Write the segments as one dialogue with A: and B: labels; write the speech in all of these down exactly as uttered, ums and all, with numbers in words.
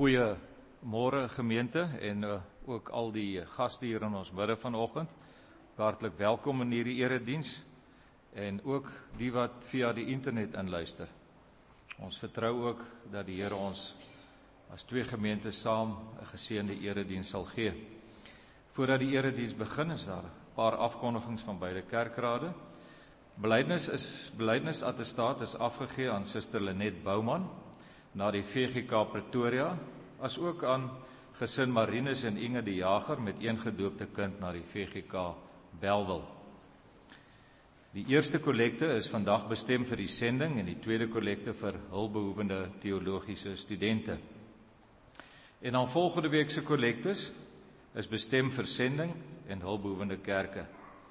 A: Goeiemôre gemeente en uh, ook al die gaste hier in ons midde vanoggend. Hartlik welkom in hierdie erediens en ook die wat via die internet inluister. Ons vertrou ook dat die Here ons as twee gemeentes saam 'n geseënde erediens sal gee. Voordat die erediens begin is daar 'n paar afkondigings van beide kerkrade. Belydenis is belydenis-attestaat is afgegee aan Suster Lenet Bouman na die V G K Pretoria, as ook aan gesin Marinus en Inge die Jager met een gedoopte kind na die V G K Bellville. Die eerste kollekte is vandag bestem vir die sending en die tweede kollekte vir hulpbehoevende teologiese studente. En dan volgende week se kollektes is bestem vir sending en hulpbehoevende kerke.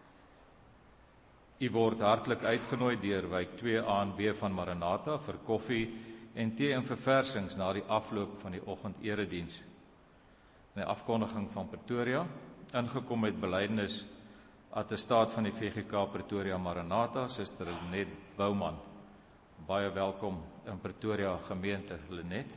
A: U word hartlik uitgenooi deur Wyk twee A en B van Maranatha vir koffie en tee en verversings na die afloop van die oggenderediens. Die afkondiging van Pretoria, ingekom met belydenis attestaat van die V G K Pretoria Maranatha, Suster Lenet Bouman. Baie welkom in Pretoria gemeente, Lenet.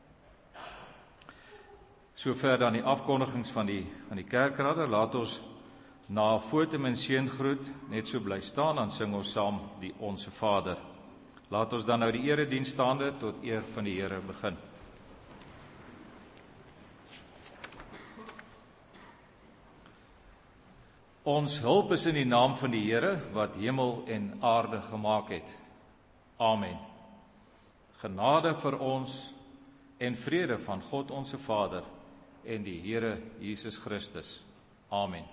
A: Sover dan die afkondigings van die van die kerkrade. Laat ons na foto en seëngroet net so bly staan, dan sing ons saam die Onse Vader. Laat ons dan nou die erediens staande tot eer van die Here begin. Ons hulp is in die naam van die Here wat hemel en aarde gemaak het. Amen. Genade vir ons en vrede van God onse Vader en die Here Jesus Christus. Amen.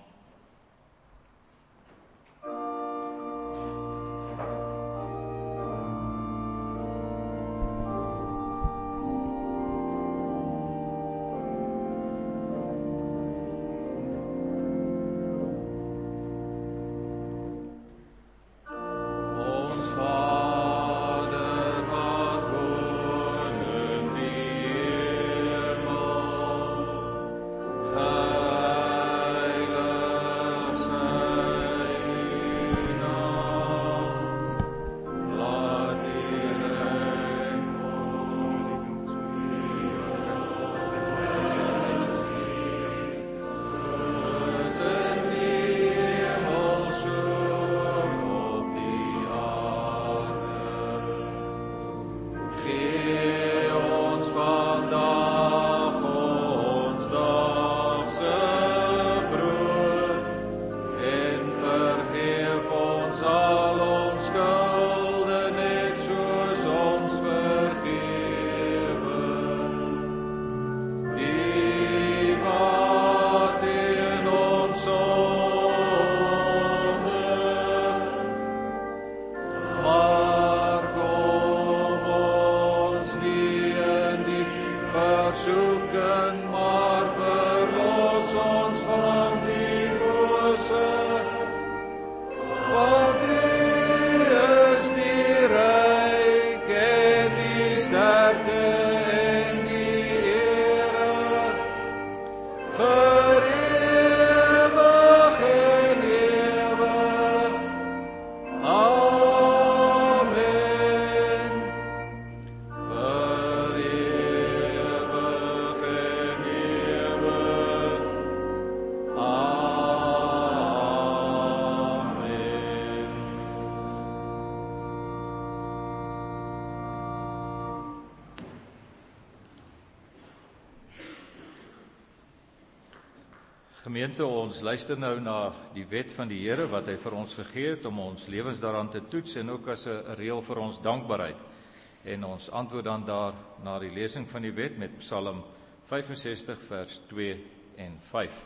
A: Gemeente, ons luister nou na die wet van die Here wat hy vir ons gegee het om ons lewens daaraan te toets en ook as 'n reël vir ons dankbaarheid. En ons antwoord dan daar na die lesing van die wet met Psalm vyfensestig vers twee en vyf.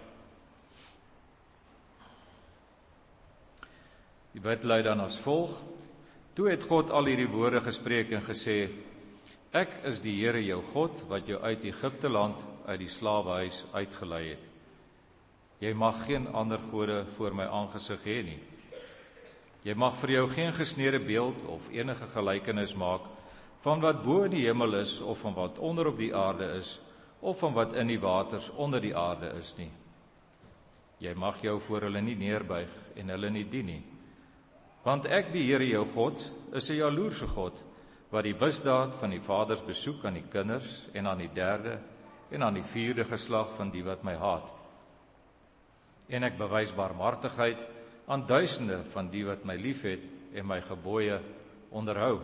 A: Die wet lui dan as volg: Toe het God al hierdie woorde gespreek en gesê: Ek is die Here jou God wat jou uit Egipte land uit die slawehuis uitgelei het. Jy mag geen ander gode voor my aangesig hê nie. Jy mag vir jou geen gesneede beeld of enige gelykenis maak van wat bo in die hemel is of van wat onder op die aarde is of van wat in die waters onder die aarde is nie. Jy mag jou voor hulle nie neerbuig en hulle nie dien nie. Want ek, die Here jou God, is 'n jaloerse God wat die misdaad van die vaders besoek aan die kinders en aan die derde en aan die vierde geslag van die wat my haat. En ek bewys barmhartigheid aan duisende van die wat my liefhet en my gebooie onderhou.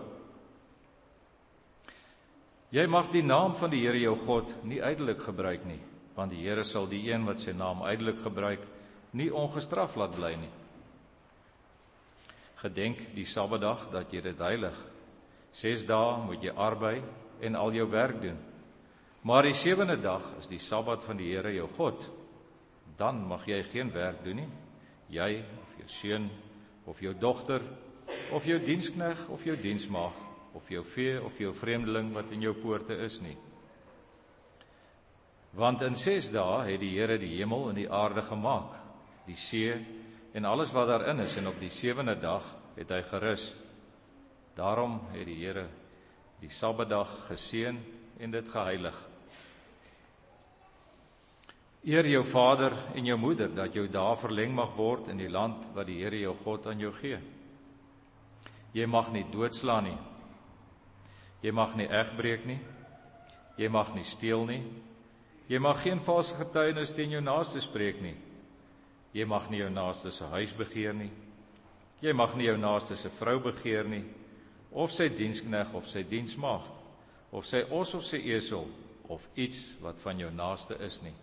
A: Jy mag die naam van die Here jou God nie ydelik gebruik nie, want die Here sal die een wat sy naam ydelik gebruik, nie ongestraf laat bly nie. Gedenk die Sabbatdag dat jy dit heilig. Ses dae moet jy arbei en al jou werk doen. Maar die sewende dag is die Sabbat van die Here jou God. Dan mag jy geen werk doen nie, jy of jou seun of jou dogter of jou diensknegt of jou diensmaag of jou vee of jou vreemdeling wat in jou poorte is nie. Want in ses dae het die Here die hemel en die aarde gemaak, die see en alles wat daarin is, en op die sewende dag het hy gerus. Daarom het die Here die Sabbatdag geseën en dit geheilig. Eer jou vader en jou moeder, dat jou dae verleng mag word in die land wat die Here jou God aan jou gee. Jy mag nie doodslaan nie. Jy mag nie egbreek nie. Jy mag nie steel nie. Jy mag geen valse getuienis teen jou naaste spreek nie. Jy mag nie jou naaste se huis begeer nie. Jy mag nie jou naaste se vrou begeer nie, of sy diensknegt of sy diensmaagd, of sy os of sy esel, of iets wat van jou naaste is nie.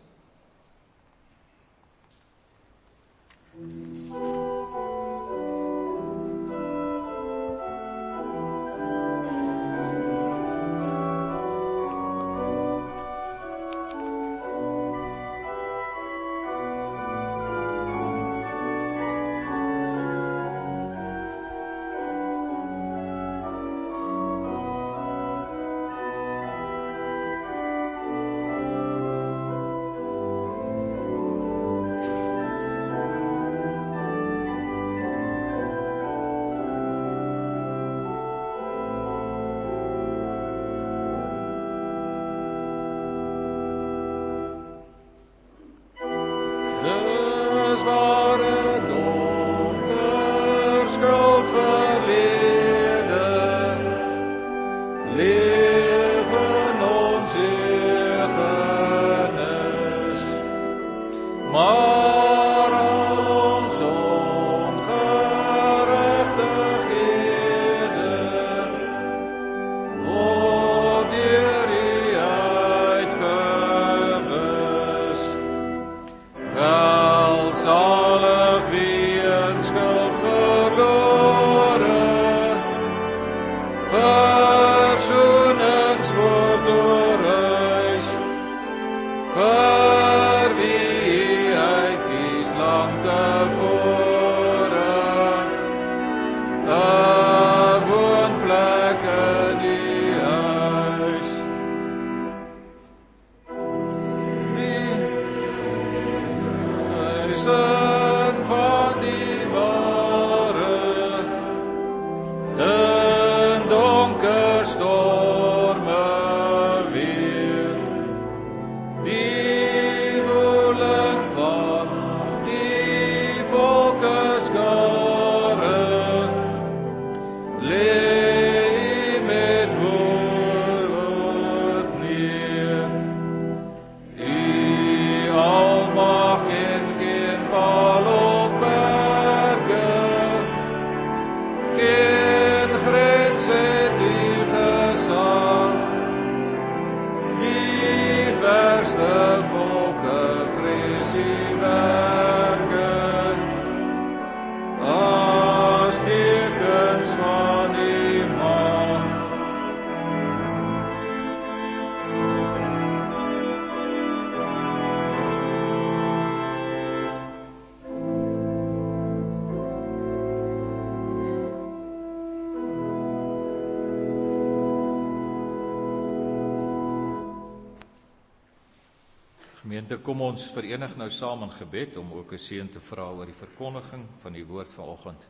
A: Gemeente, kom ons verenig nou saam in gebed om ook 'n seën te vra oor die verkondiging van die woord vanoggend.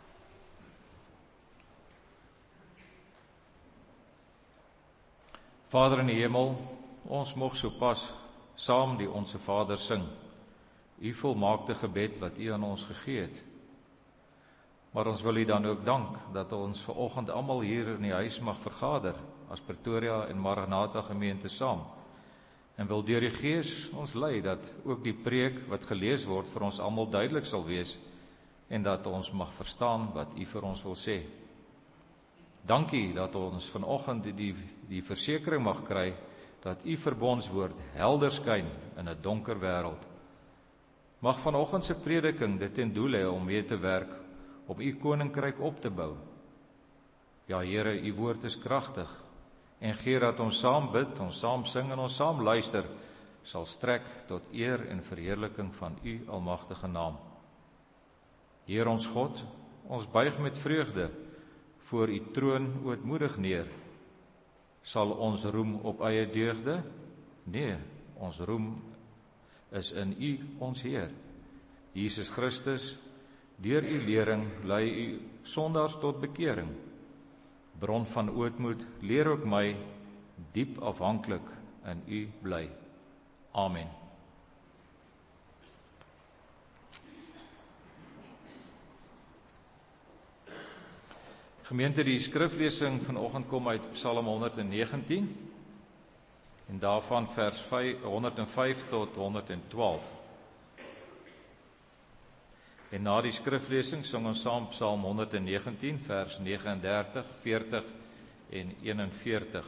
A: Vader in die hemel, ons mag sopas saam die Onse Vader sing, U volmaakte gebed wat U aan ons gegee het. Maar ons wil U dan ook dank dat ons vanoggend almal hier in die huis mag vergader as Pretoria en Maranatha gemeente saam, En wil deur die Gees ons lei dat ook die preek wat gelees word vir ons almal duidelik sal wees en dat ons mag verstaan wat U vir ons wil sê. Dankie dat ons vanoggend die, die versekering mag kry dat U verbondswoord helder skyn in 'n donker wêreld. Mag vanoggend se prediking dit ten doel hê om mee te werk om U koninkryk op te bou. Ja Here, U woord is kragtig en gee dat ons saam bid, ons saam sing en ons saam luister sal strek tot eer en verheerliking van U almagtige naam. Heer ons God, ons buig met vreugde voor U troon ootmoedig neer. Sal ons roem op eie deugde? Nee, ons roem is in U ons Heer. Jesus Christus, deur U lering lei U sondaars tot bekering. Bron van ootmoed, leer ook my diep afhanklik in U bly. Amen. Gemeente, die skriflesing vanoggend kom uit Psalm honderd negentien en daarvan vers honderd vyf tot honderd twaalf. En na die skriflesing sing ons saam Psalm honderd negentien vers vyf nege, veertig en eenenveertig.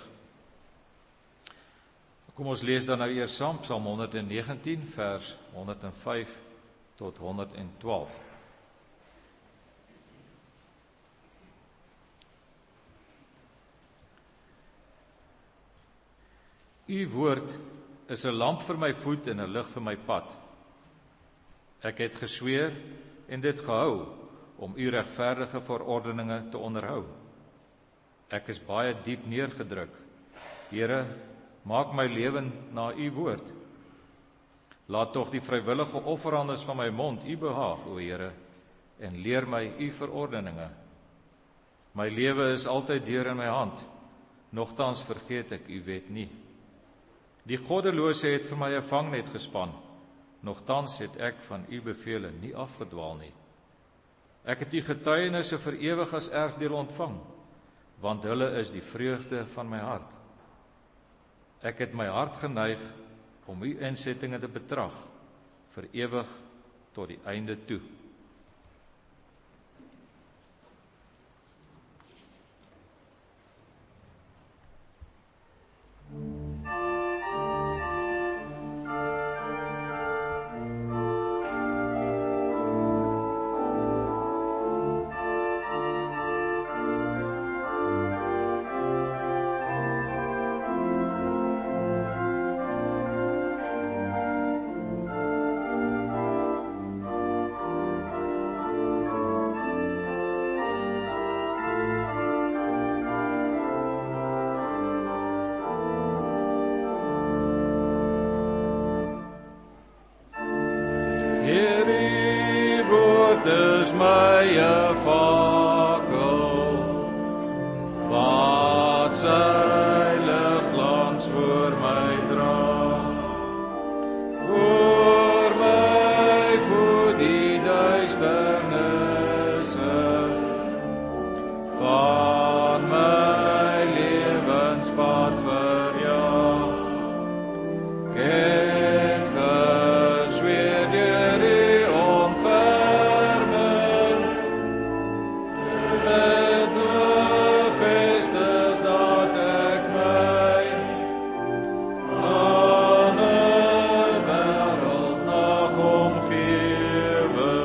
A: Kom ons lees dan nou eers saam Psalm honderd negentien vers honderd vyf tot honderd twaalf. U woord is 'n lamp vir my voet en 'n lig vir my pad. Ek het gesweer en dit gehou om U regverdige verordeninge te onderhou. Ek is baie diep neergedruk. Here, maak my lewe na U woord. Laat tog die vrywillige offerandes van my mond U behaag, o Here, en leer my U verordeninge. My lewe is altyd deur in my hand, nogtans vergeet ek U wet nie. Die goddelose het vir my 'n vangnet gespan, nogtans het ek van U bevele nie afgedwaal nie. Ek het U getuienisse vir ewig as erfdeel ontvang, want hulle is die vreugde van my hart. Ek het my hart geneig om U insettinge te betrag, vir ewig tot die einde toe. Dis my 'n fakkel, wat sy ligglans voor my dra. Voor my voet die duisternisse van my lewenspad verjaag. Het gesweer deur die ontferming, het bevestig dat ek my aan 'n wêreld nag omgewe,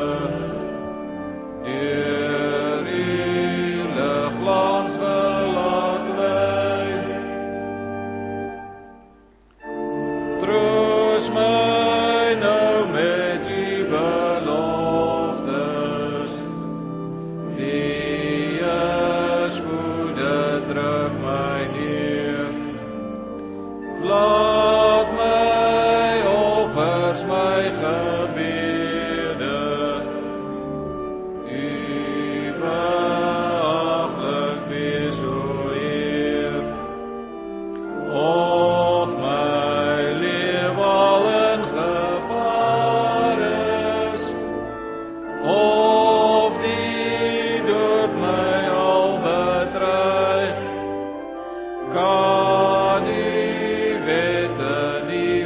A: deur die ligglans verlaat lei. Troos my nou met U beloftes, die spoede druk my neer. Laat my offers, my gebede, U behaaglik wees, o Heer. Of my lewe al in gevaar is, of die dood my al bedreig, kan U wette nie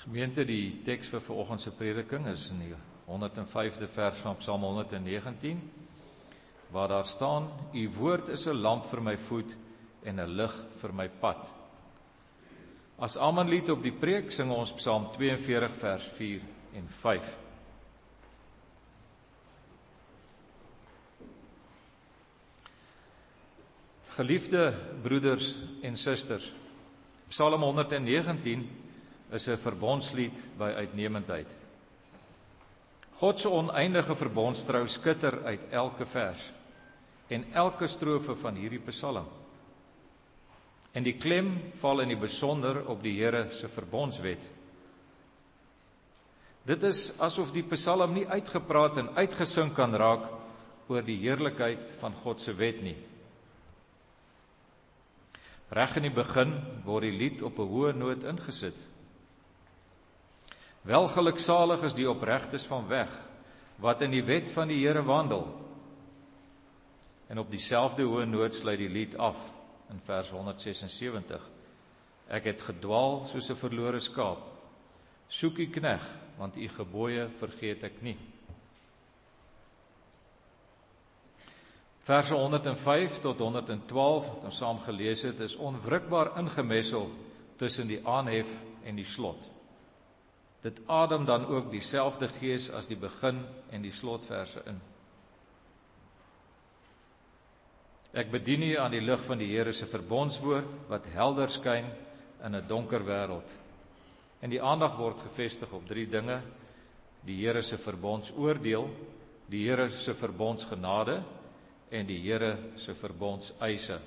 A: Gemeente, die teks vir vanoggend se prediking is in die honderd en vyfde vers van Psalm honderd en negentien, waar daar staan: U woord is 'n lamp vir my voet en 'n lig vir my pad. As Amanlied op die preek sing ons Psalm tweeënveertig vers vier en vyf. Geliefde broeders en susters, Psalm honderd en negentien is 'n verbondslied by uitnemendheid. God se oneindige verbondstrou skitter uit elke vers en elke strofe van hierdie psalm. En die klem val in die besonder op die Here se verbondswet. Dit is asof die psalm nie uitgepraat en uitgesing kan raak oor die heerlikheid van God se wet nie. Reg in die begin word die lied op 'n hoë noot ingesit. Welgeluksalig is die opregtes van weg, wat in die wet van die Here wandel. En op dieselfde hoë noot sluit die lied af in vers honderd sesensewentig. Ek het gedwaal soos 'n verlore skaap. Soek u knegg, want u gebooie vergeet ek nie. Verse honderd en vyf tot honderd en twaalf, wat ons saam gelees het, is onwrikbaar ingemessel tussen die aanhef en die slot. Dit adem dan ook dieselfde gees as die begin en die slotverse in. Ek bedien u aan die lig van die Here se verbondswoord, wat helder skyn in 'n donker wêreld. En die aandag word gefestig op drie dinge: die Here se verbondsoordeel, die Here se verbondsgenade en die Here se verbondseise.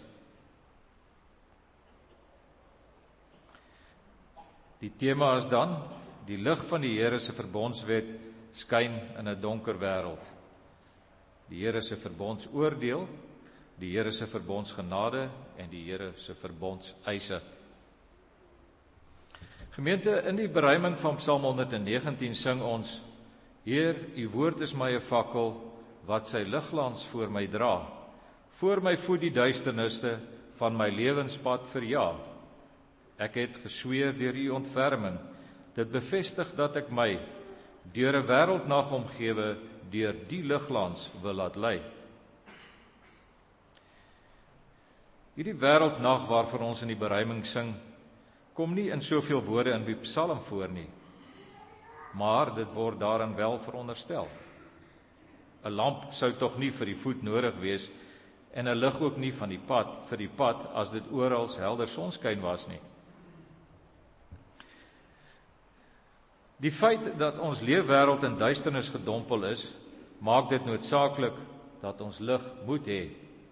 A: Die tema is dan: die lig van die Here se verbondswet skyn in 'n donker wêreld. Die Here se verbondsoordeel, die Here se verbondsgenade en die Here se verbondseise. Gemeente, in die beruiming van Psalm honderd en negentien sing ons: Heer, u woord is my 'n fakkel wat sy ligglans voor my dra. Voor my voet die duisternisse van my lewenspad verjaag. Ek het gesweer deur u ontferming. Dit bevestig dat ek my deur 'n wêreldnag omgewe deur die ligglans wil laat lei. Hierdie wêreldnag waarvan ons in die beruiming sing, kom nie in soveel woorde in die Psalm voor nie, maar dit word daarin wel veronderstel. 'n Lamp sou tog nie vir die voet nodig wees en 'n lig ook nie van die pad vir die pad as dit oral helder sonskyn was nie. Die feit dat ons leefwêreld in duisternis gedompel is, maak dit noodsaaklik dat ons lig moet hê.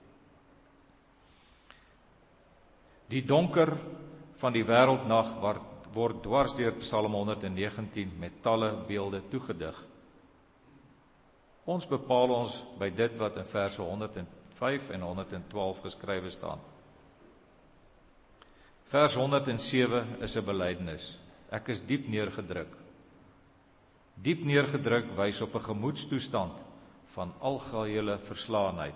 A: Die donker van die wêreldnag word dwars deur Psalm honderd en negentien met talle beelde toegedig. Ons bepaal ons by dit wat in verse honderd en vyf en honderd en twaalf geskrywe staan. Vers honderd en sewe is 'n belydenis. Ek is diep neergedruk. Diep neergedruk wys op 'n gemoedstoestand van algehele verslaanheid.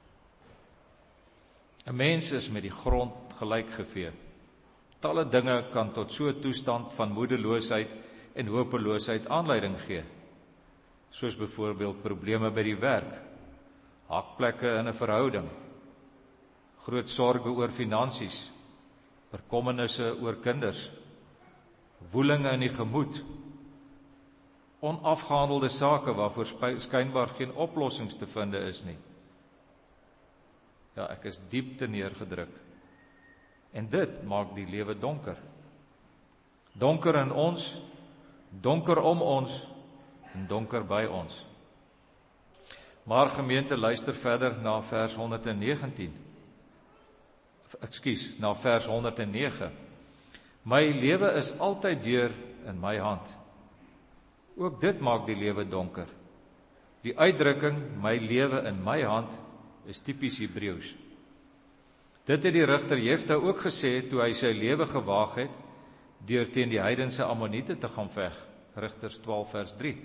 A: 'n Mens is met die grond gelyk gevee. Talle dinge kan tot so 'n toestand van moedeloosheid en hopeloosheid aanleiding gee, soos byvoorbeeld probleme by die werk, hakplekke in 'n verhouding, groot sorge oor finansies, bekommernisse oor kinders, woelinge in die gemoed, onafgehandelde sake waarvoor skynbaar geen oplossings te vind is nie. Ja, ek is diep te neergedruk. En dit maak die lewe donker. Donker in ons, donker om ons en donker by ons. Maar gemeente, luister verder na vers honderd en negentien. Ekskuus, na vers honderd en nege. My lewe is altyd deur in my hand. Ook dit maak die lewe donker. Die uitdrukking, my lewe in my hand, is tipies Hebreëus. Dit het die rigter Jefta ook gesê toe hy sy lewe gewaag het deur teen die heidense Ammoniete te gaan veg, Rigters twaalf vers drie.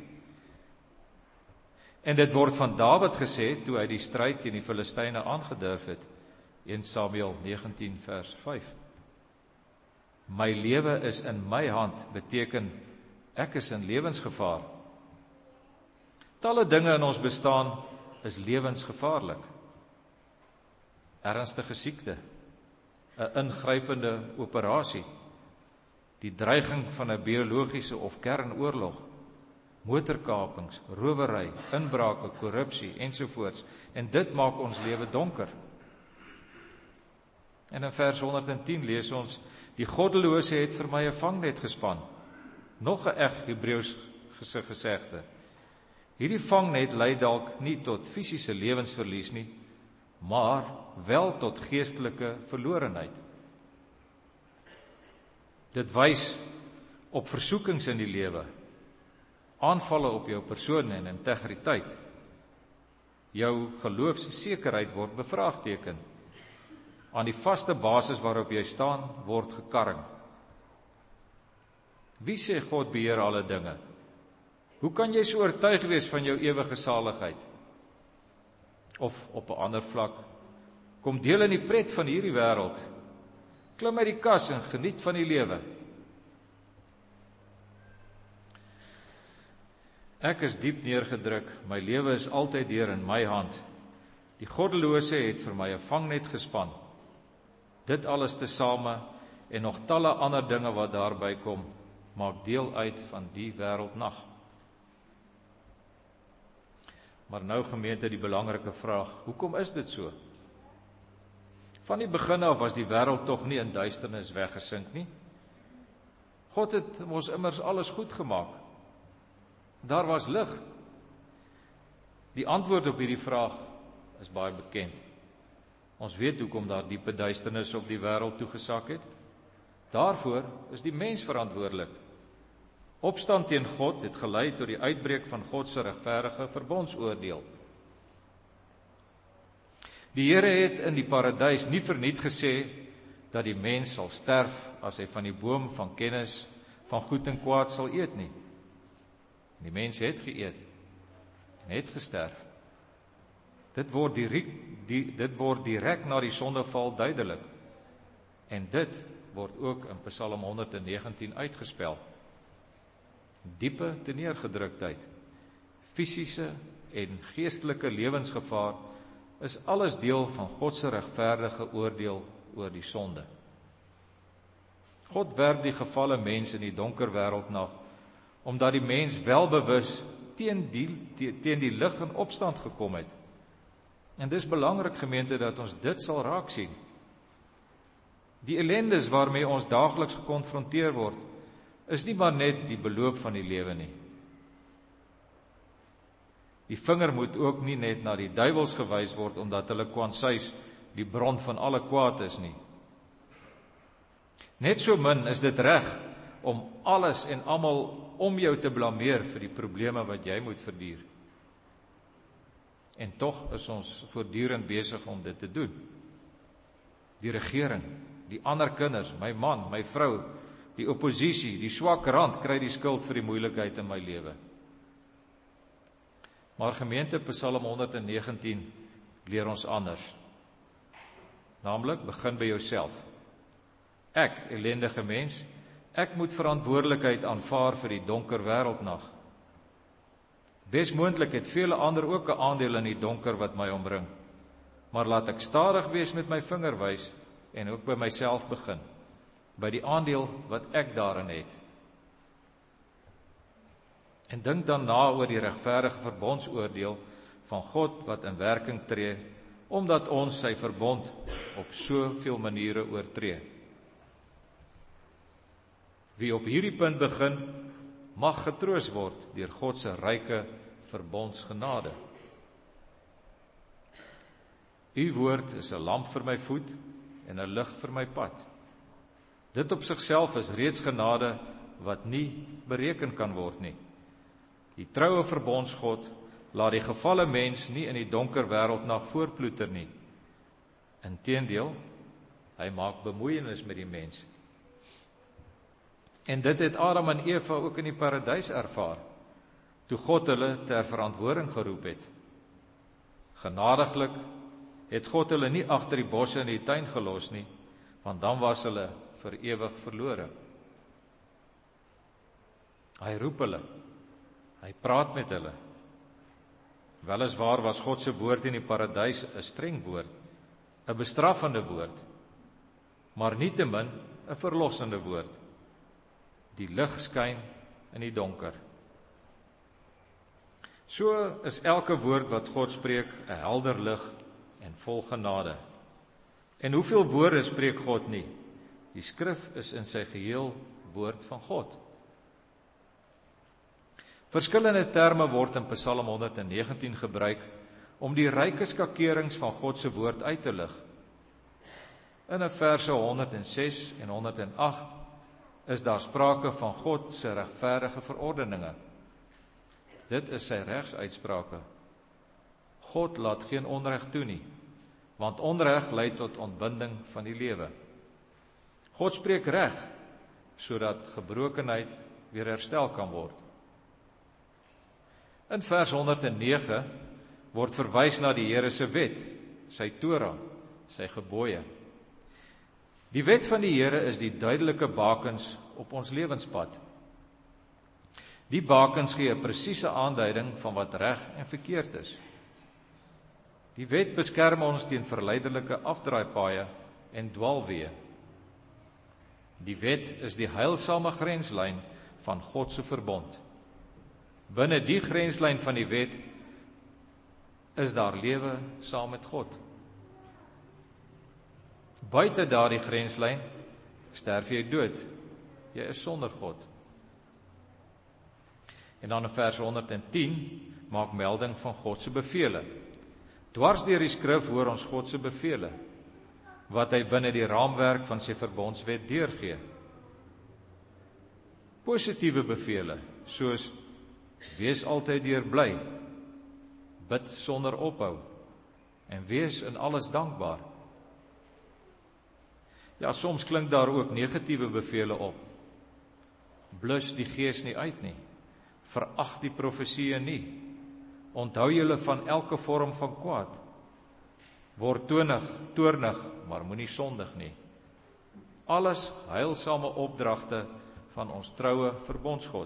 A: En dit word van Dawid gesê toe hy die stryd teen die Filistyne aangedurf het, eerste Samuel negentien vers vyf. My lewe is in my hand beteken Ek is in lewensgevaar. Talle dinge in ons bestaan is lewensgevaarlik. Ernstige siekte, 'n ingrypende operasie, die dreiging van 'n biologiese of kernoorlog, motorkapings, rowery, inbrake, korrupsie ensovoorts. En dit maak ons lewe donker. En in vers honderdtien lees ons, die goddelose het vir my 'n vangnet gespan. Nog 'n eg Hebreëus gesegde. Hierdie vangnet lei dalk nie tot fisiese lewensverlies nie, maar wel tot geestelike verlorenheid. Dit wys op versoekings in die lewe, aanvalle op jou persoon en integriteit. Jou geloofssekerheid word bevraagteken. Aan die vaste basis waarop jy staan, word gekarring. Wie sê God beheer alle dinge? Hoe kan jy so oortuig wees van jou ewige saligheid? Of op 'n ander vlak, kom deel in die pret van hierdie wêreld. Klim uit die kas en geniet van die lewe. Ek is diep neergedruk, my lewe is altyd deur in my hand. Die goddelose het vir my 'n vangnet gespan. Dit alles tesame en nog talle ander dinge wat daarby kom, maak deel uit van die wêreldnag. Maar nou gemeente die belangrike vraag, hoekom is dit so? Van die begin af was die wêreld tog nie in duisternis weggesink nie. God het ons immers alles goed gemaak. Daar was lig. Die antwoord op hierdie vraag is baie bekend. Ons weet hoekom daar diepe duisternis op die wêreld toegesak het. Daarvoor is die mens verantwoordelik. Opstand teen God het gelei tot die uitbreek van God se regverdige verbondsoordeel. Die Here het in die paradys nie verniet gesê dat die mens sal sterf as hy van die boom van kennis van goed en kwaad sal eet nie. Die mens het geëet en het gesterf. Dit word direk, die, dit word direk na die sondeval duidelik. En dit word ook in Psalm honderdnegentien uitgespel. Diepe teneergedruktheid, fisiese en geestelike lewensgevaar is alles deel van God se regverdige oordeel oor die sonde. God werp die gefalle mens in die donker wêreld nag, omdat die mens welbewus teen die, teen die lig in opstand gekom het. En dis belangrik gemeente dat ons dit sal raak sien. Die ellendes waarmee ons daagliks gekonfronteer word, is nie maar net die beloop van die lewe nie. Die vinger moet ook nie net na die duiwels gewys word, omdat hulle kwansuis die bron van alle kwaad is nie. Net so min is dit reg om alles en almal om jou te blameer vir die probleme wat jy moet verduur. En tog is ons voortdurend besig om dit te doen. Die regering, die ander kinders, my man, my vrou, die oppositie, die swak rand kry die skuld vir die moeilikheid in my lewe. Maar gemeente, Psalm honderdnegentien leer ons anders. Naamlik, begin by jouself. Ek, ellendige mens, ek moet verantwoordelikheid aanvaar vir die donker wêreldnag. Besmoontlik het vele ander ook 'n aandeel in die donker wat my omring. Maar laat ek stadig wees met my vinger wys en ook by myself begin, by die aandeel wat ek daarin het. En dink dan na oor die regverdige verbondsoordeel van God wat in werking tree, omdat ons sy verbond op soveel maniere oortree. Wie op hierdie punt begin, mag getroos word deur God se ryke verbondsgenade. U woord is 'n lamp vir my voet en 'n lig vir my pad. Dit op sigself is reeds genade wat nie bereken kan word nie. Die troue verbondsgod laat die gefalle mens nie in die donker wêreldnag voortploeter nie. Inteendeel, hy maak bemoeienis met die mens. En dit het Adam en Eva ook in die paradys ervaar, toe God hulle ter verantwoording geroep het. Genadiglik het God hulle nie agter die bosse in die tuin gelos nie, want dan was hulle vir ewig verlore. Hy roep hulle. Hy praat met hulle. Weliswaar was God se woord in die paradys 'n streng woord, 'n bestraffende woord, maar nietemin 'n verlossende woord. Die lig skyn in die donker. So is elke woord wat God spreek 'n helder lig en vol genade. En hoeveel woorde spreek God nie? Die skrif is in sy geheel woord van God. Verskillende terme word in Psalm honderdnegentien gebruik om die ryke skakerings van God se woord uit te lig. In verse honderdses en honderdagt is daar sprake van God se regverdige verordeninge. Dit is sy regsuitsprake. God laat geen onreg toe nie, want onreg lei tot ontbinding van die lewe. God spreek reg, sodat gebrokenheid weer herstel kan word. In vers honderdnege word verwys na die Here se wet, sy Torah, sy gebooie. Die wet van die Here is die duidelike bakens op ons lewenspad. Die bakens gee 'n presiese aanduiding van wat reg en verkeerd is. Die wet beskerm ons teen verleidelike afdraaipaaie en dwaalweë. Die wet is die heilsame grenslyn van God se verbond. Binne die grenslyn van die wet is daar lewe saam met God. Buite daardie grenslyn sterf jy dood. Jy is sonder God. En dan in vers honderdtien maak melding van God se bevele. Dwars deur die skrif hoor ons God se bevele, wat hy binne die raamwerk van sy verbondswet deurgee. Positiewe bevele, soos wees altyd deurbly, bid sonder ophou en wees in alles dankbaar. Ja, soms klink daar ook negatiewe bevele op. Blus die gees nie uit nie. Verag die profesieë nie. Onthou julle van elke vorm van kwaad. Word toornig, toornig, maar moenie sondig nie. Alles heilsame opdragte van ons troue verbondsgod.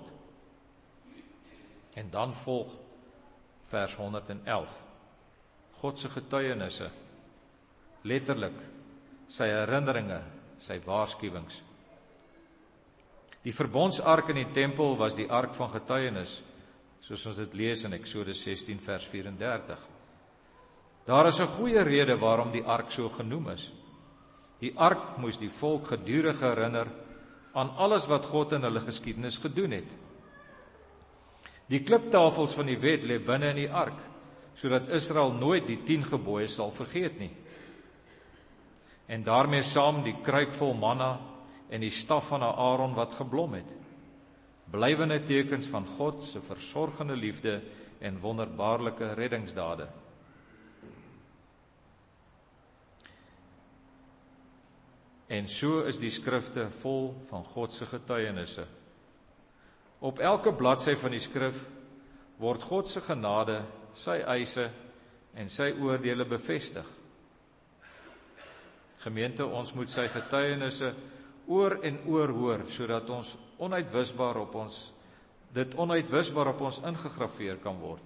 A: En dan volg vers honderdelf. God se getuienisse, letterlik sy herinneringe, sy waarskuwings. Die verbondsark in die tempel was die ark van getuienis, soos ons dit lees in Eksodus sestien vers vyf-en-dertig. Daar is 'n goeie rede waarom die ark so genoem is. Die ark moes die volk gedurig herinner aan alles wat God in hulle geskiedenis gedoen het. Die kliptafels van die wet lê binne in die ark, sodat Israel nooit die tien gebooie sal vergeet nie. En daarmee saam die kruik vol manna en die staf van Aaron wat geblom het. Blywende tekens van God se versorgende liefde en wonderbaarlike reddingsdade. En so is die skrifte vol van God se getuienisse. Op elke bladsy van die skrif word God se genade, sy eise en sy oordeele bevestig. Gemeente, ons moet sy getuienisse oor en oor hoor, sodat ons onuitwisbaar op ons, dit onuitwisbaar op ons ingegraveer kan word.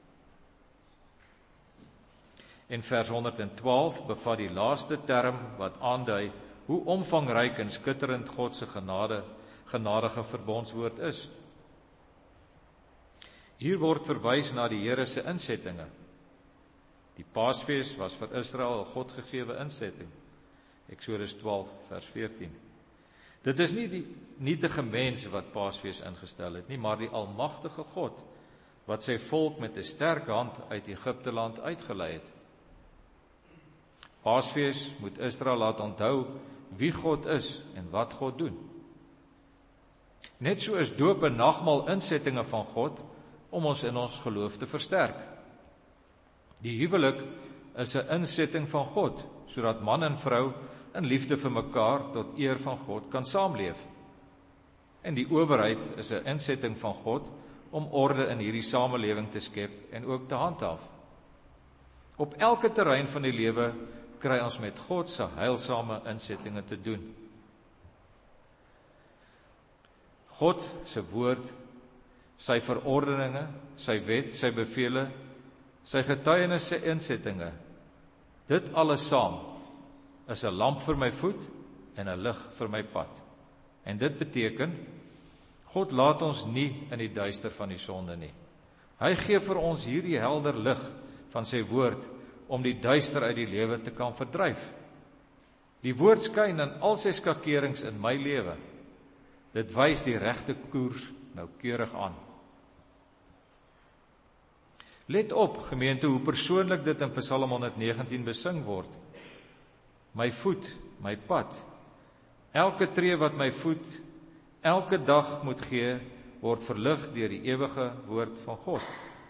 A: En vers honderdtwaalf bevat die laaste term wat aandui hoe omvangryk en skitterend God se genade, genadige verbondswoord is. Hier word verwys na die Here se insettinge. Die Paasfees was vir Israel 'n Godgegewe insetting. Eksodus twaalf vers veertien. Dit is nie die nietige mens wat Paasfees ingestel het nie, maar die almagtige God wat sy volk met 'n sterk hand uit Egipte land uitgelei het. Paasfees moet Israel laat onthou wie God is en wat God doen. Net so is doop en nagmaal insettinge van God om ons in ons geloof te versterk. Die huwelik is 'n insetting van God, sodat man en vrou in liefde vir mekaar tot eer van God kan saamleef. En die owerheid is 'n insetting van God om orde in hierdie samelewing te skep en ook te handhaaf. Op elke terrein van die lewe kry ons met God se heilsame insettinge te doen. God se woord sy verordeninge, sy wet, sy bevele, sy getuienis, sy insettinge. Dit alles saam is 'n lamp vir my voet en 'n lig vir my pad. En dit beteken, God laat ons nie in die duister van die sonde nie. Hy gee vir ons hierdie helder lig van sy woord om die duister uit die lewe te kan verdryf. Die woord skyn in al sy skakerings in my lewe. Dit wys die regte koers noukeurig aan. Let op, gemeente, hoe persoonlik dit in Psalm honderdnegentien besing word. My voet, my pad. Elke tree wat my voet elke dag moet gee, word verlig deur die ewige woord van God.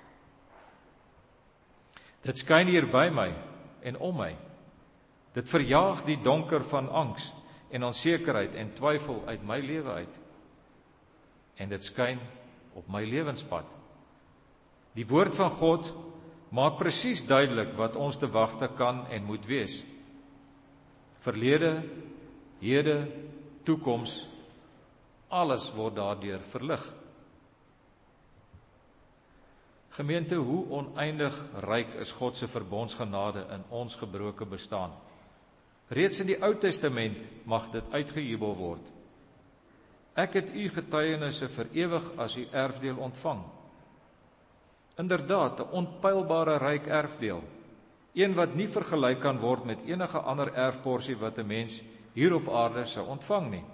A: Dit skyn hier by my en om my. Dit verjaag die donker van angs en onsekerheid en twyfel uit my lewe uit. En dit skyn op my lewenspad. Die woord van God maak presies duidelik wat ons te wagte kan en moet wees. Verlede, hede, toekoms, alles word daardeur verlig. Gemeente, hoe oneindig ryk is God se verbondsgenade in ons gebroke bestaan. Reeds in die Ou Testament mag dit uitgejubel word. Ek het u getuienisse vir ewig as u erfdeel ontvang. Inderdaad, 'n onpylbare ryk erfdeel, een wat nie vergelyk kan word met enige ander erfporsie wat 'n mens hier op aarde sou ontvang nie.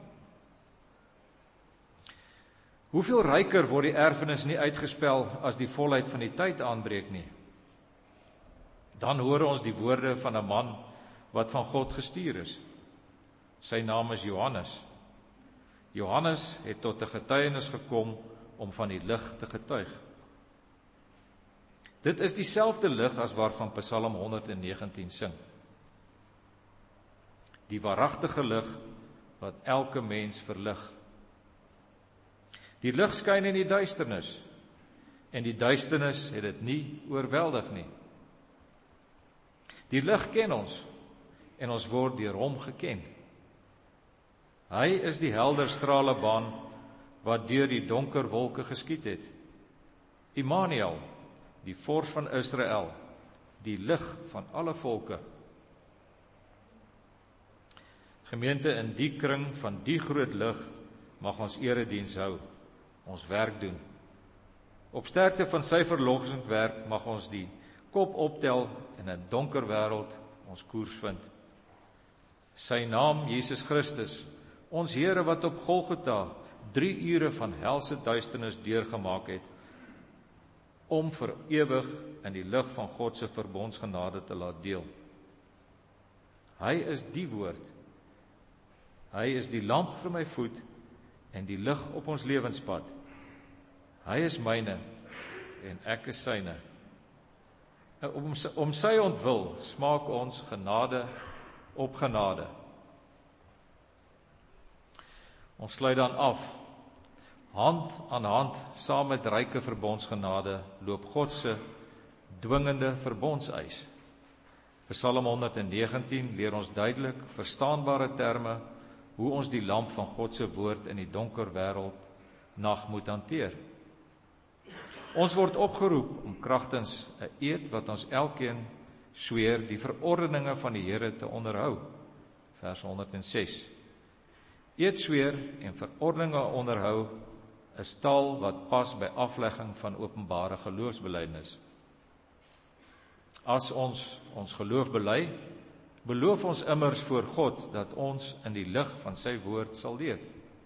A: Hoeveel ryker word die erfenis nie uitgespel as die volheid van die tyd aanbreek nie? Dan hoor ons die woorde van 'n man wat van God gestuur is. Sy naam is Johannes. Johannes het tot 'n getuienis gekom om van die lig te getuig. Dit is dieselfde lig as waarvan Psalm honderdnegentien sing. Die waaragtige lig wat elke mens verlig. Die lig skyn in die duisternis, en die duisternis het dit nie oorweldig nie. Die lig ken ons, en ons word deur hom geken. Hy is die helder stralebaan wat deur die donker wolke geskiet het. Immanuel, die vors van Israel, die lig van alle volke. Gemeente, in die kring van die groot lig mag ons erediens hou, ons werk doen. Op sterkte van sy verlossingswerk mag ons die kop optel en in 'n donker wêreld ons koers vind. Sy naam, Jesus Christus, ons Here wat op Golgotha drie ure van helse duisternis deurgemaak het, om vir ewig in die lig van God se verbondsgenade te laat deel. Hy is die woord. Hy is die lamp vir my voet en die lig op ons lewenspad. Hy is myne en ek is syne. Om, om sy ontwil smaak ons genade op genade. Ons sluit dan af. Hand aan hand, saam met ryke verbondsgenade, loop God se dwingende verbondseis. Psalm honderdnegentien leer ons duidelik, verstaanbare terme, hoe ons die lamp van God se woord in die donker wêreld nag moet hanteer. Ons word opgeroep om kragtens 'n eed wat ons elkeen sweer die verordeninge van die Here te onderhou. Vers honderd en ses. Eed sweer en verordeninge onderhou is taal wat pas by aflegging van openbare geloofsbelydenis. As ons ons geloof bely, beloof ons immers voor God dat ons in die lig van sy woord sal leef.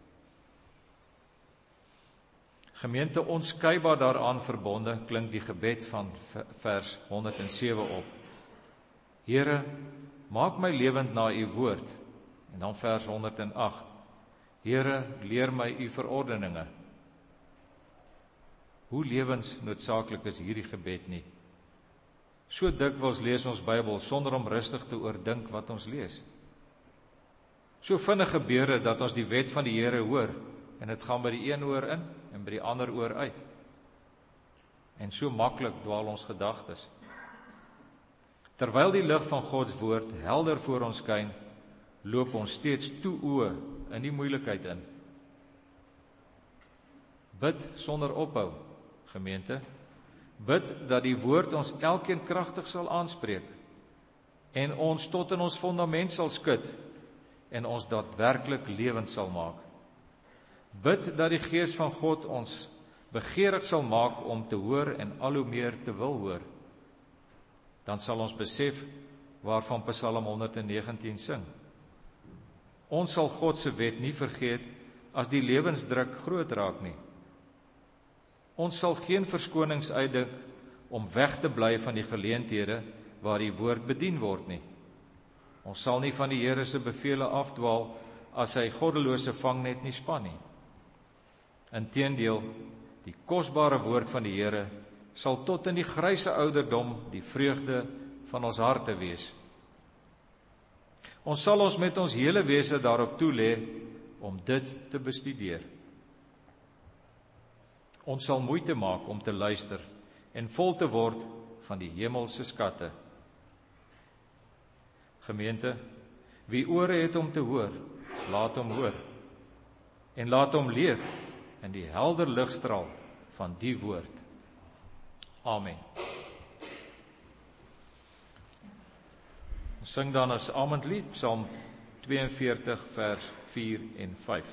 A: Gemeente, onskeibaar daaraan verbonde klink die gebed van vers honderd en sewe op. Here, maak my lewend na u woord. En dan vers honderd en agt. Here, leer my u verordeninge. Hoe lewensnoodsaaklik is hierdie gebed nie? So dikwels lees ons Bybel sonder om rustig te oordink wat ons lees. So vinnig gebeur dit dat ons die wet van die Here hoor en dit gaan by die een oor in en by die ander oor uit. En so maklik dwaal ons gedagtes. Terwyl die lig van God se woord helder voor ons skyn, loop ons steeds toe oë in die moeilikheid in. Bid sonder ophou, gemeente. Bid dat die woord ons elkeen kragtig sal aanspreek en ons tot in ons fondament sal skud en ons daadwerklik lewend sal maak. Bid dat die Gees van God ons begeerig sal maak om te hoor en al hoe meer te wil hoor. Dan sal ons besef waarvan Psalm honderd negentien sing. Ons sal God se wet nie vergeet as die lewensdruk groot raak nie. Ons sal geen verskonings uitdink om weg te bly van die geleenthede waar die woord bedien word nie. Ons sal nie van die Here se bevele afdwaal as hy goddelose vangnet nie span nie. Inteendeel, die kosbare woord van die Here sal tot in die gryse ouderdom die vreugde van ons harte wees. Ons sal ons met ons hele wese daarop toelê om dit te bestudeer. Ons sal moeite maak om te luister en vol te word van die hemelse skatte. Gemeente, wie ore het om te hoor, laat hom hoor en laat hom leef in die helder ligstraal van die woord. Amen. Ons sing dan as avondlied Psalm tweeënveertig vers vier en vyf.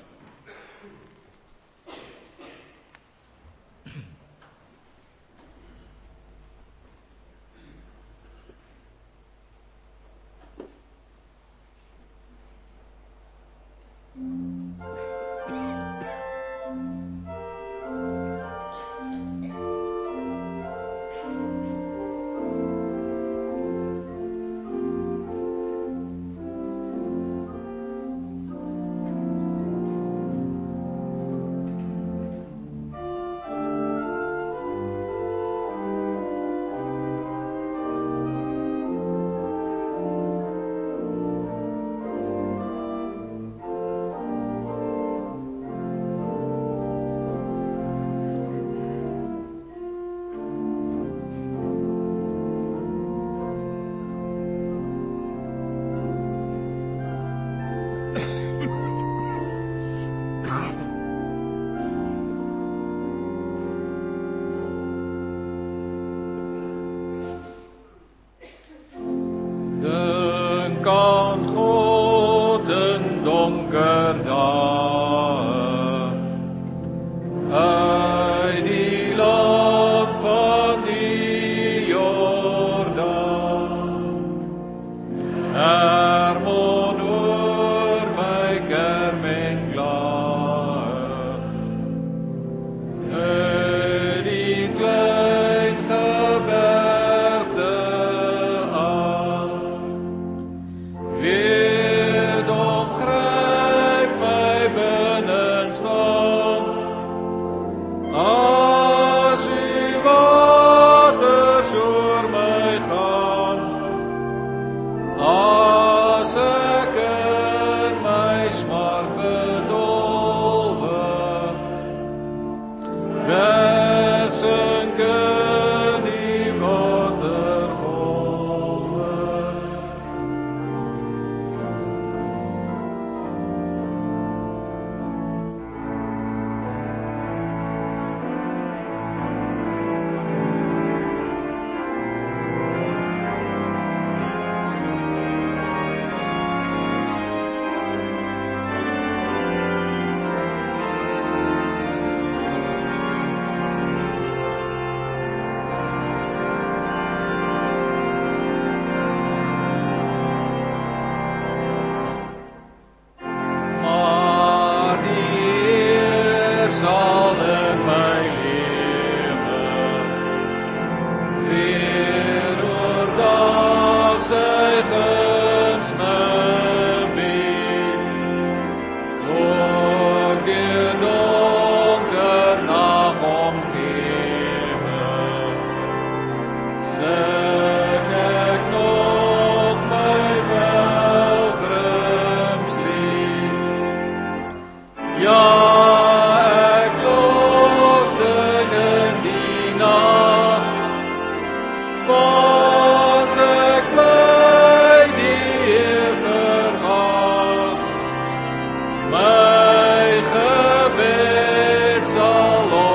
B: My gebed sal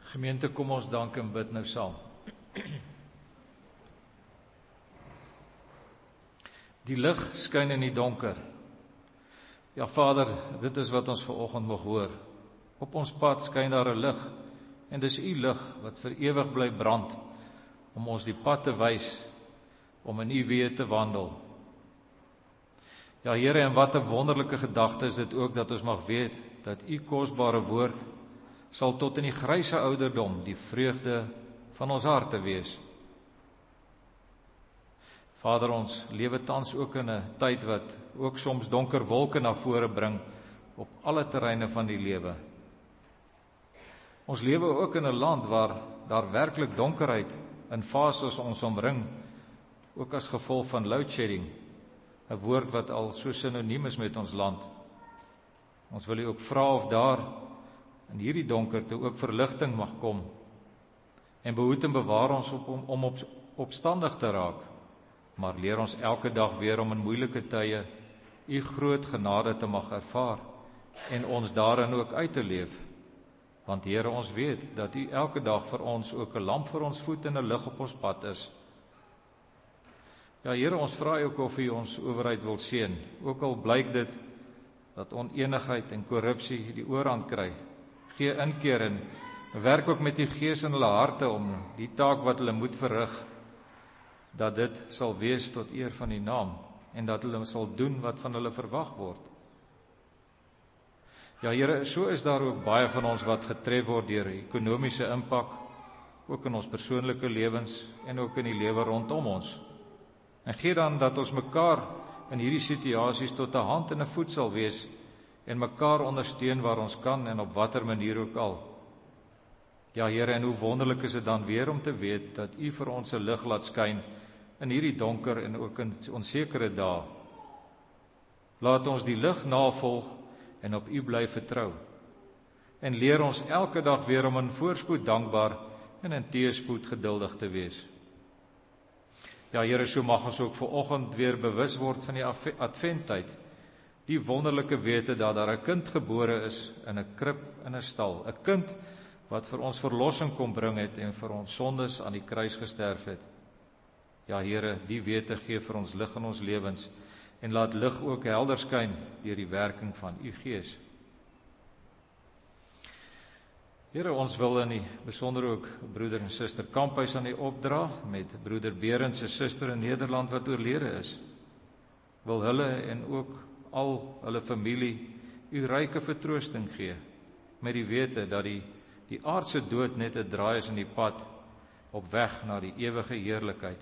A: Gemeente, kom ons dank en bid nou saam. Die lig skyn in die donker. Ja, Vader, dit is wat ons vanoggend mag hoor. Op ons pad skyn daar 'n lig, en dis u lig wat vir ewig bly brand, om ons die pad te wys, om in u weë te wandel. Ja, Here, en wat 'n wonderlike gedagte is dit ook, dat ons mag weet, dat u kosbare woord sal tot in die gryse ouderdom die vreugde van ons harte wees. Vader, ons lewe tans ook in 'n tyd wat ook soms donker wolke na vore bring op alle terreine van die lewe. Ons lewe ook in 'n land waar daar werklik donkerheid in fases ons omring, ook as gevolg van load shedding, 'n woord wat al so sinoniem is met ons land. Ons wil u ook vra of daar in hierdie donkerte ook verligting mag kom, en behoed en bewaar ons op, om, om op, opstandig te raak, maar leer ons elke dag weer om in moeilike tye u groot genade te mag ervaar, en ons daarin ook uit te leef, want Here, ons weet dat u elke dag vir ons ook 'n lamp vir ons voet en 'n lig op ons pad is. Ja, Here, ons vra ook of u ons owerheid wil seën, ook al blyk dit dat onenigheid en korrupsie die oorhand kry. Gee inkeer en werk ook met u Gees in hulle harte om die taak wat hulle moet verrig, dat dit sal wees tot eer van die naam, en dat hulle sal doen wat van hulle verwag word. Ja, Here, so is daar ook baie van ons wat getref word deur ekonomiese impak, ook in ons persoonlike lewens en ook in die lewe rondom ons. En gee dan dat ons mekaar in hierdie situasies tot 'n hand en 'n voet sal wees, en mekaar ondersteun waar ons kan en op watter manier ook al. Ja, Here, en hoe wonderlik is dit dan weer om te weet dat u vir ons 'n lig laat skyn in hierdie donker en ook in onsekere dae. Laat ons die lig navolg en op u bly vertrou. En leer ons elke dag weer om in voorspoed dankbaar en in teëspoed geduldig te wees. Ja, Here, so mag ons ook vanoggend weer bewus word van die adventtyd. Die wonderlike wete dat daar 'n kind gebore is in 'n krib in 'n stal. 'n Kind wat vir ons verlossing kom bring het en vir ons sondes aan die kruis gesterf het. Ja, Here, die wete gee vir ons lig in ons lewens en laat lig ook helder skyn deur die werking van u Gees. Here, ons wil in die besonder ook broeder en suster Kamphuis aan u opdra, met broeder Berend se suster in Nederland wat oorlede is. Wil hulle en ook al hulle familie u ryke vertroosting gee, met die wete dat die, die aardse dood net 'n draai is in die pad op weg na die ewige heerlikheid.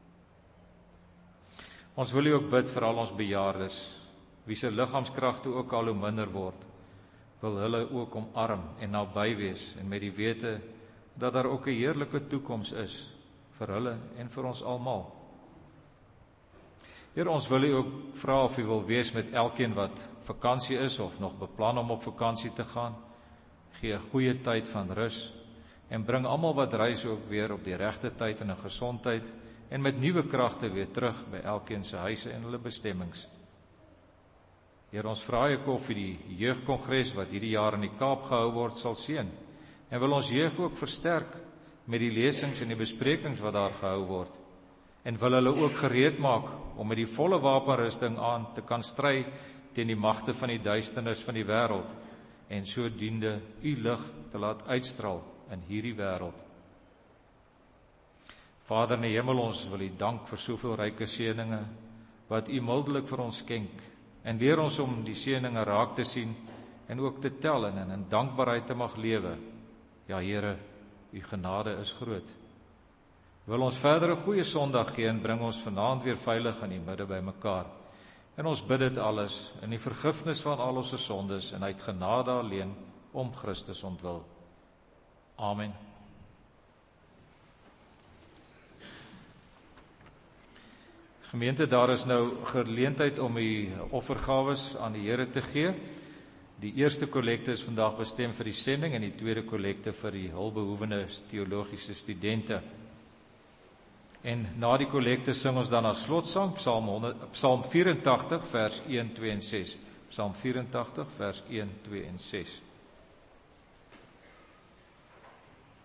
A: Ons wil u ook bid vir al ons bejaardes, wie se liggaamskragte ook al hoe minder word, wil hulle ook omarm en naby wees, en met die wete dat daar ook 'n heerlike toekoms is vir hulle en vir ons almal. Here, ons wil u ook vra of u wil wees met elkeen wat vakansie is of nog beplan om op vakansie te gaan. Gee 'n goeie tyd van rus en bring almal wat reis ook weer op die regte tyd en 'n gesondheid en met nuwe kragte weer terug by elkeen se huise en hulle bestemmings. Here, ons vra ook of u die jeugkongres wat hierdie jaar in die Kaap gehou word sal seën, en wil ons jeug ook versterk met die lesings en die besprekings wat daar gehou word, en wil hulle ook gereed maak om met die volle wapenrusting aan te kan stry teen die magte van die duisternis van die wêreld, en sodoende u lig te laat uitstraal in hierdie wêreld. Vader in die hemel, ons wil u dank vir soveel ryke seëninge wat u mildelik vir ons skenk, en leer ons om die seëninge raak te sien en ook te tel en in dankbaarheid te mag lewe. Ja, Here, u genade is groot. Wil ons verder 'n goeie Sondag gee en bring ons vanaand weer veilig in die midde by mekaar. En ons bid dit alles in die vergifnis van al ons sondes en uit genade alleen om Christus ontwil. Amen. Gemeente, daar is nou geleentheid om u offergawes aan die Here te gee. Die eerste kollekte is vandag bestem vir die sending en die tweede kollekte vir die hulpbehoevende teologiese studente. En na die kollekte sing ons dan as slotsang Psalm honderd, Psalm vyerentagtig vers een, twee en ses. Psalm vyerentagtig vers een, twee en ses.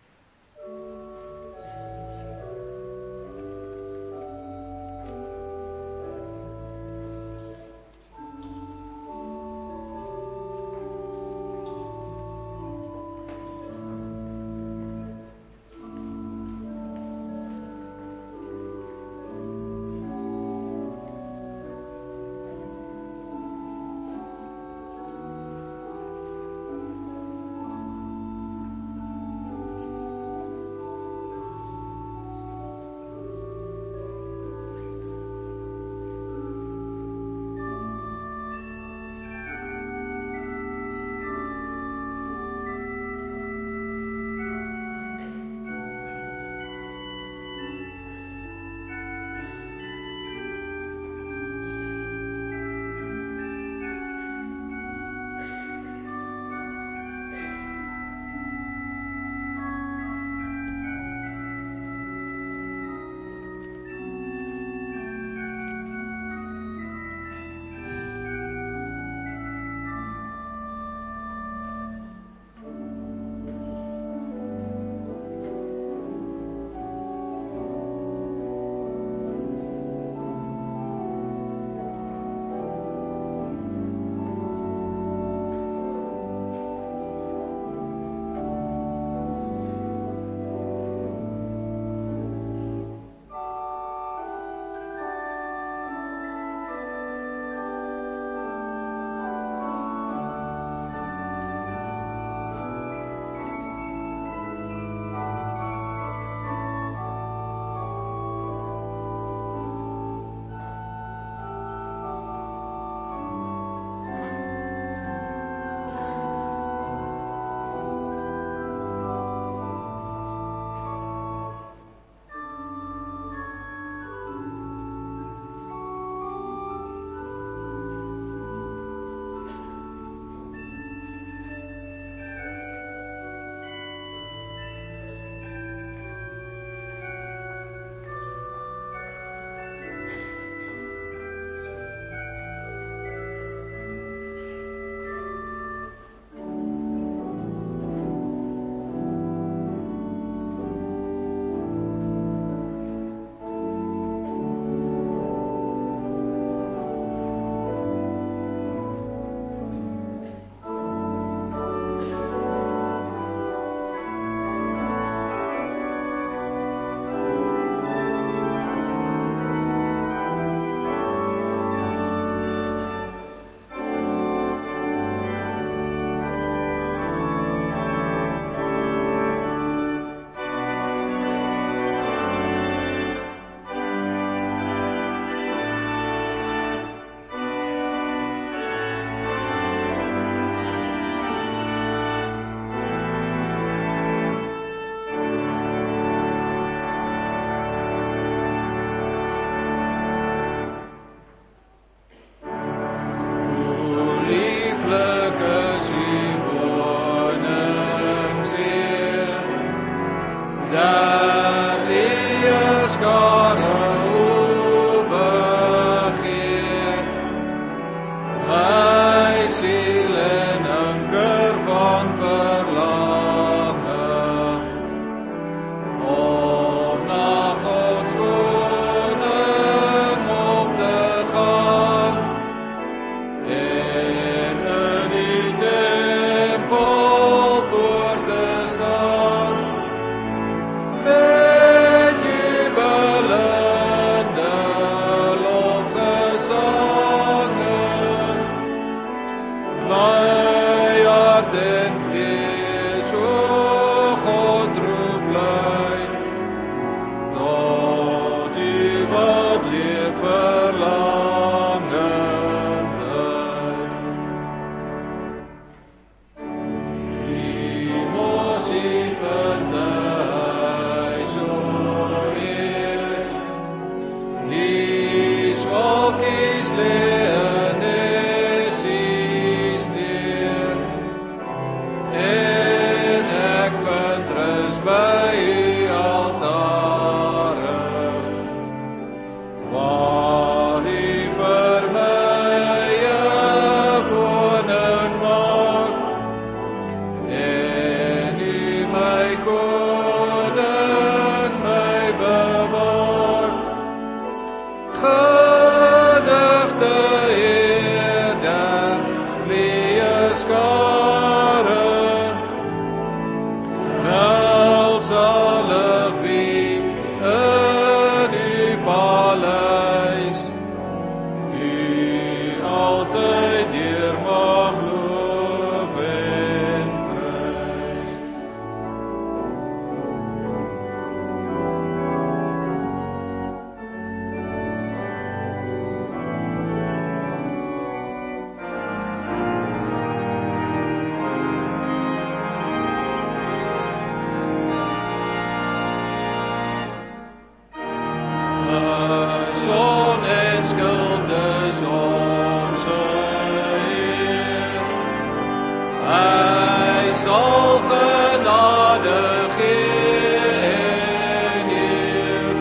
A: genade gee en eer,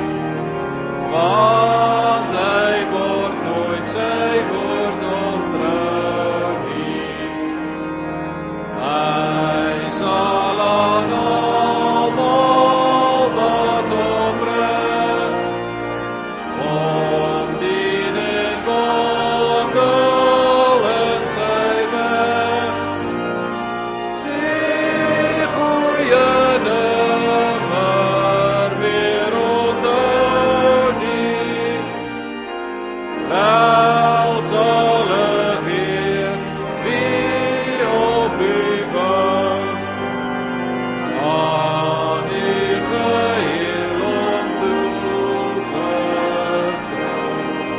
A: want hy word nooit sy woord onttrou nie. Hy sal aan almal wat opreg om dien en wandel in sy weg. Die goeie nimmer weer onthou nie. Wel salig Heer, wie op U bou, aan U geheel om toevertrou.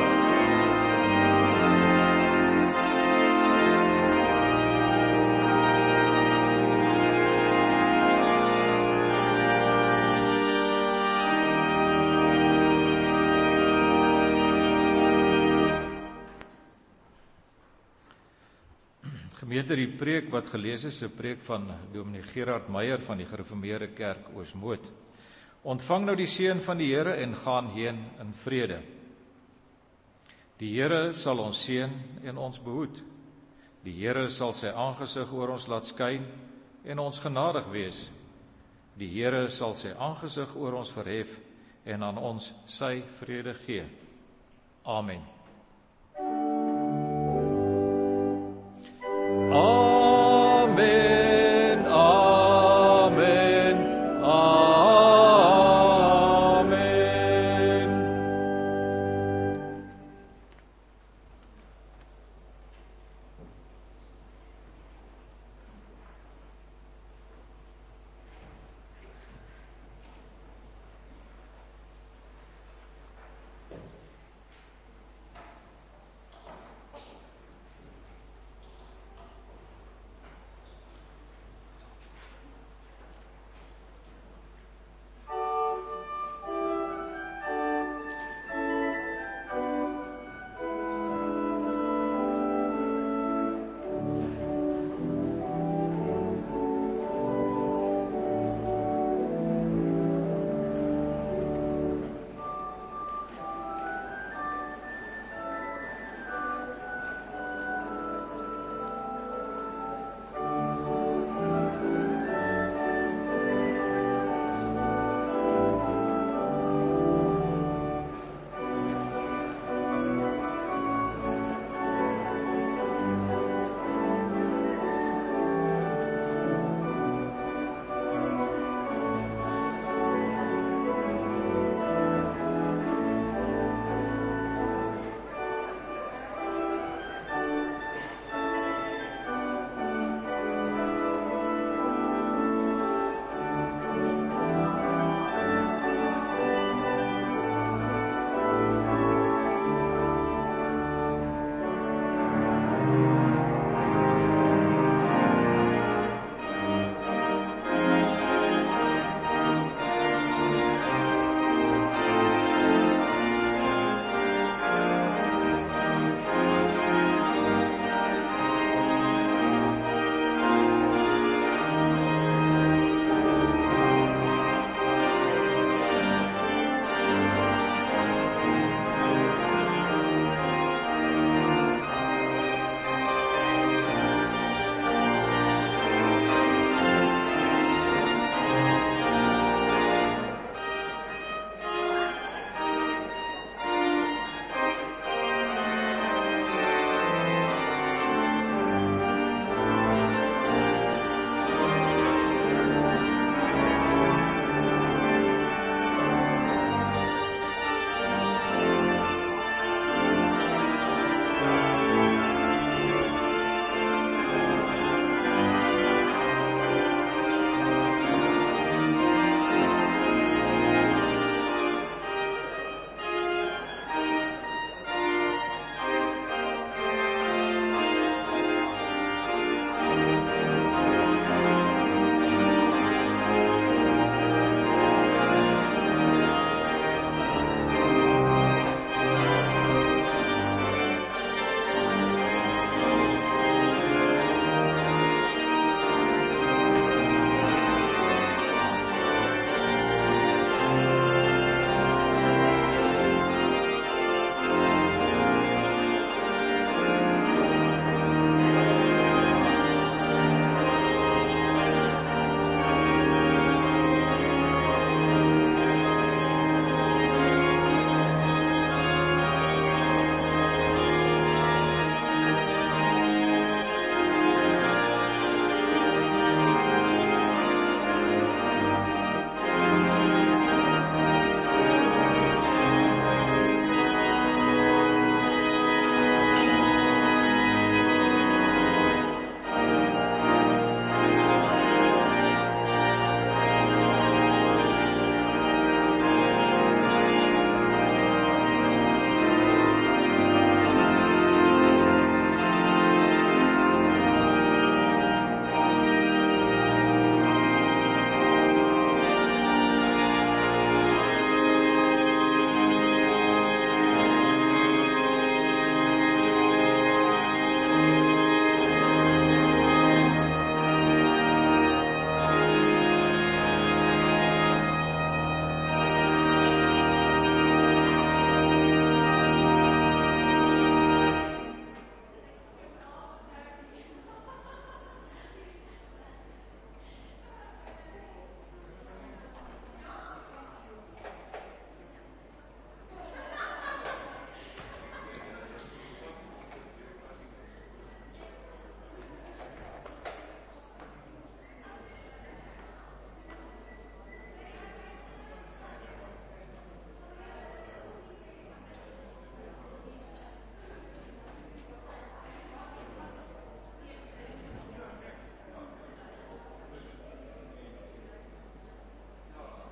A: Gemeente, die preek wat gelees is, 'n preek van Dominee Gerard Meyer van die Gereformeerde Kerk Oosmoed. Ontvang nou die seën van die Here en gaan heen in vrede. Die Here sal ons seën en ons behoed. Die Here sal sy aangesig oor ons laat skyn en ons genadig wees. Die Here sal sy aangesig oor ons verhef en aan ons sy vrede gee. Amen.